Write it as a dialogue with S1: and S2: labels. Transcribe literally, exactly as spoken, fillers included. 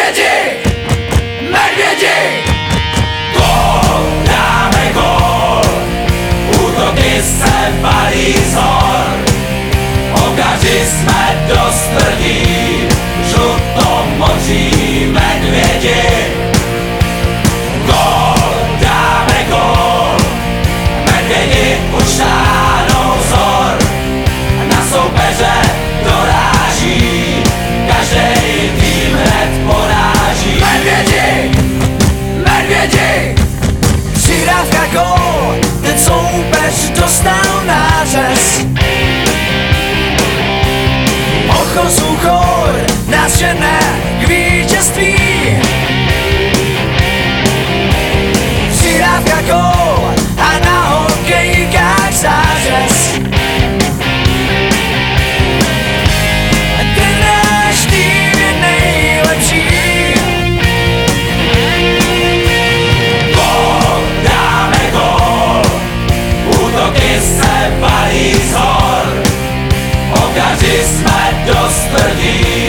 S1: Medvědi, medvědi, gól, dáme gól, útoky se valí z hor, okaři jsme dost tvrdí, žlutomoří medvědi. Gól, dáme gól, medvědi už táhnou z hor, na soupeře doráží, každej tým hned poráží. Medvědi, medvědi, přihrávka gól, ten soupeř dostal nářez. Ochozu chor nás žene k vítězství. Přihrávka gól a na hokejkách zářez. Ten náš tým je nejlepší. Gól, dáme gól, útoky se valí z hor, okaři jsme dost tvrdí,